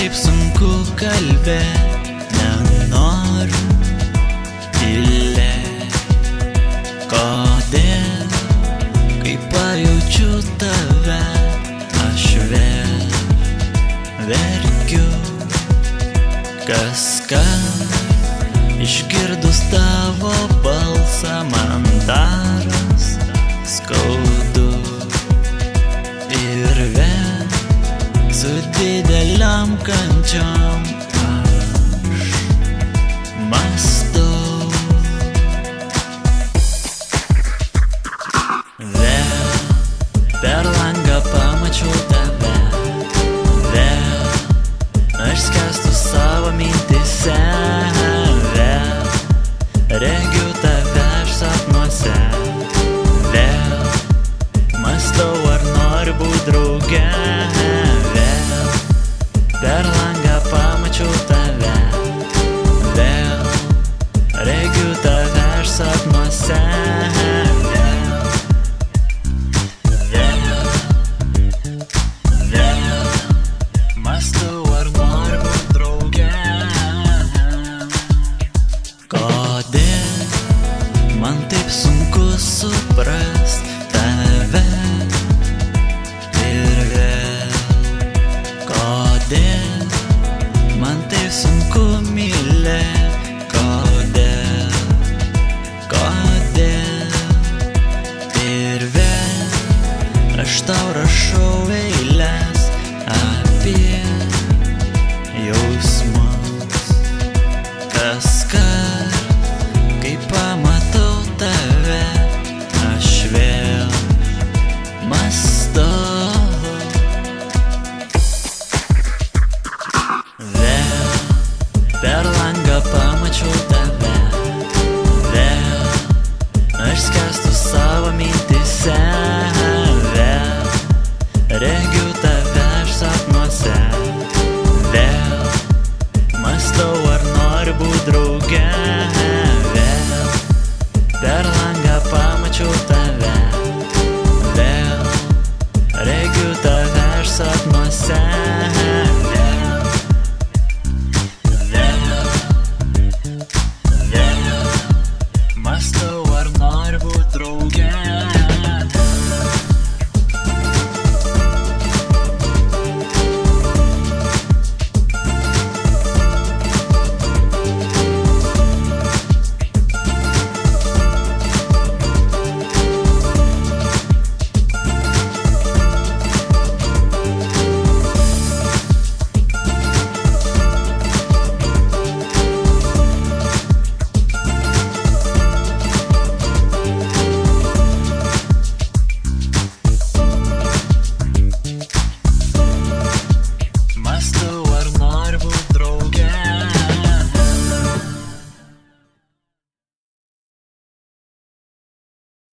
taip sunku kalbėti, nenoriu tylėt. Kodėl, kai pajaučiu tave, aš vėl verkiu. Išgirdus tavo balsą man daros skaudu. Ir vėl su dideliam kančiom aš mąstau. Vėl per langą pamačiau tave, vėl aš skęstu savo mintise, vėl regiu tave aš sapnuose, vėl mąstau ar noriu būt drauge.